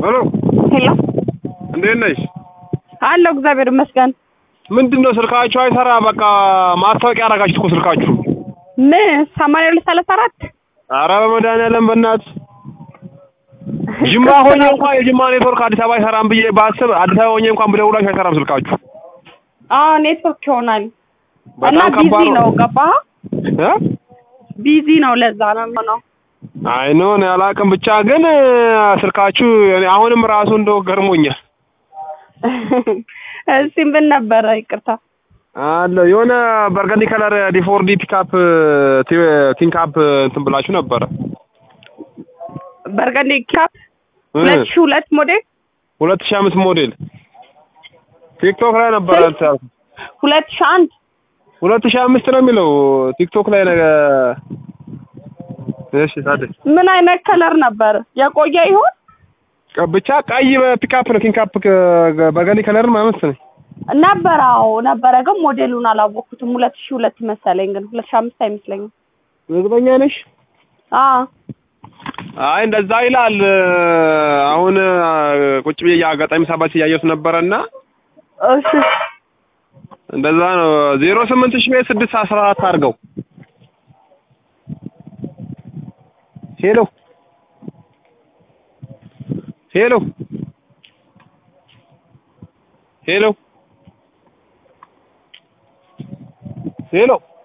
ሄሎ ሄሎ እንዴት ነሽ? አለሁ እግዚአብሔር ይመስገን። ምንድነው ስልካችሁ አይሰራ? በቃ ማስታወቂያ አደረጋችሁት እኮ ስልካችሁ። ምን 8234? ኧረ በመድኃኒዓለም በእናትህ ጅማ ሆኜ እንኳን የጅማ ኔትወርክ አዲስ አበባ አይሰራም ብዬ ባስብ አዲስ አበባ ሆኜ እንኳን ብደውላችሁ አይሰራም ስልካችሁ። ኔትወርክ ይሆናል እና በጣም ቢዚ ከባድ ነው። ገባህ? እ ቢዚ ነው ለዛ ነው። አይ ኖ እኔ አላውቅም። ብቻ ግን ስልካችሁ አሁንም ራሱ እንደው ገርሞኛል። እሺ ምን ነበረ? ይቅርታ አለ የሆነ በርገንዲ ከለር ዲፎርዲ ፒካፕ ቲንካፕ እንትን ብላችሁ ነበረ። በርገንዲ ካፕ 2002 ሞዴል 2005 ሞዴል ቲክቶክ ላይ ነበረ። 2001 2005 ነው የሚለው ቲክቶክ ላይ ነገ። እሺ ታዲያ ምን አይነት ከለር ነበር? የቆየ ይሆን? ብቻ ቀይ ፒካፕ ነው ቲንካፕ በርገንዲ ከለር ማለት ነው ነበረ ግን ሞዴሉን አላወኩትም። 2002 መሰለኝ ግን 2005 አይመስለኝም። እርግጠኛ ነሽ? አይ እንደዛ ይላል። አሁን ቁጭ ብዬ አጋጣሚ ሳባች እያየሁት ነበርና እሺ እንደዛ ነው። 0800614 አድርገው። ሄሎ ሄሎ ሄሎ ሄሎ